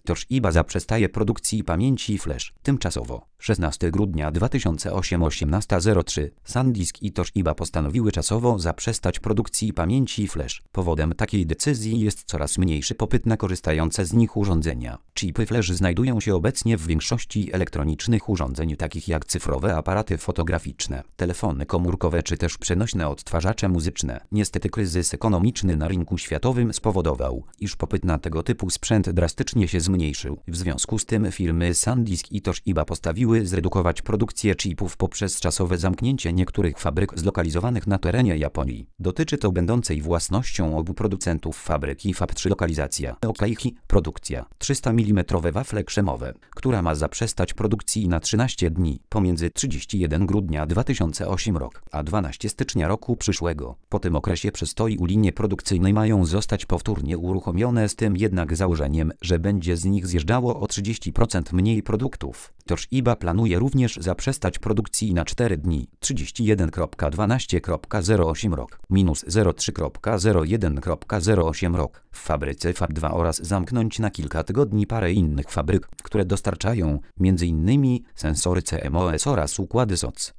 Toshiba zaprzestaje produkcji pamięci flash. Tymczasowo. 16 grudnia 2008 18:03 SanDisk i Toshiba postanowiły czasowo zaprzestać produkcji pamięci flash. Powodem takiej decyzji jest coraz mniejszy popyt na korzystające z nich urządzenia. Chipy flash znajdują się obecnie w większości elektronicznych urządzeń takich jak cyfrowe aparaty fotograficzne, telefony komórkowe czy też przenośne odtwarzacze muzyczne. Niestety kryzys ekonomiczny na rynku światowym spowodował, iż popyt na tego typu sprzęt drastycznie się zmniejszył. W związku z tym firmy SanDisk i Toshiba postawiły zredukować produkcję chipów poprzez czasowe zamknięcie niektórych fabryk zlokalizowanych na terenie Japonii. Dotyczy to będącej własnością obu producentów fabryki Fab 3 lokalizacja Yokkaichi, produkcja 300 mm wafle krzemowe, która ma zaprzestać produkcji na 13 dni pomiędzy 31 grudnia 2008 rok a 12 stycznia roku przyszłego. Po tym okresie przystoju linie produkcyjne mają zostać powtórnie uruchomione, z tym jednak założeniem, że będzie z nich zjeżdżało o 30% mniej produktów. Toshiba planuje również zaprzestać produkcji na 4 dni 31.12.08 rok minus 03.01.08 rok w fabryce Fab 2 oraz zamknąć na kilka tygodni parę innych fabryk, które dostarczają m.in. sensory CMOS oraz układy SOC.